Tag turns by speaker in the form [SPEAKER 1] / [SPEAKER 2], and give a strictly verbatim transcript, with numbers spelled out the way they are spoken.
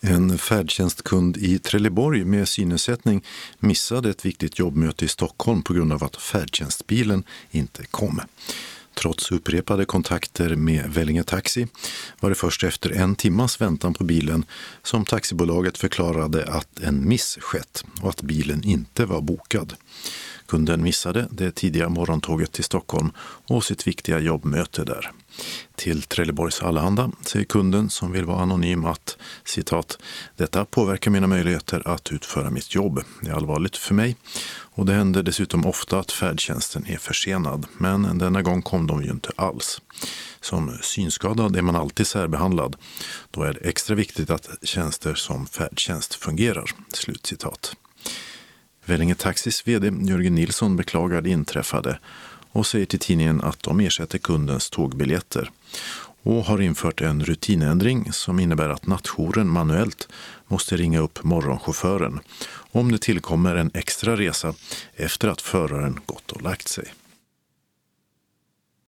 [SPEAKER 1] En färdtjänstkund i Trelleborg med synnedsättning missade ett viktigt jobbmöte i Stockholm på grund av att färdtjänstbilen inte kom. Trots upprepade kontakter med Vellinge Taxi var det först efter en timmas väntan på bilen som taxibolaget förklarade att en miss skett och att bilen inte var bokad. Kunden missade det tidiga morgontåget till Stockholm och sitt viktiga jobbmöte där. Till Trelleborgs Allehanda säger kunden som vill vara anonym att, citat, detta påverkar mina möjligheter att utföra mitt jobb. Det är allvarligt för mig och det händer dessutom ofta att färdtjänsten är försenad, men denna gång kom de ju inte alls. Som synskadad är man alltid särbehandlad. Då är det extra viktigt att tjänster som färdtjänst fungerar. Slutcitat. Vellinge Taxis vd Jörgen Nilsson beklagar det inträffade och säger till tidningen att de ersätter kundens tågbiljetter och har infört en rutinändring som innebär att nattjouren manuellt måste ringa upp morgonchauffören om det tillkommer en extra resa efter att föraren gått och lagt sig.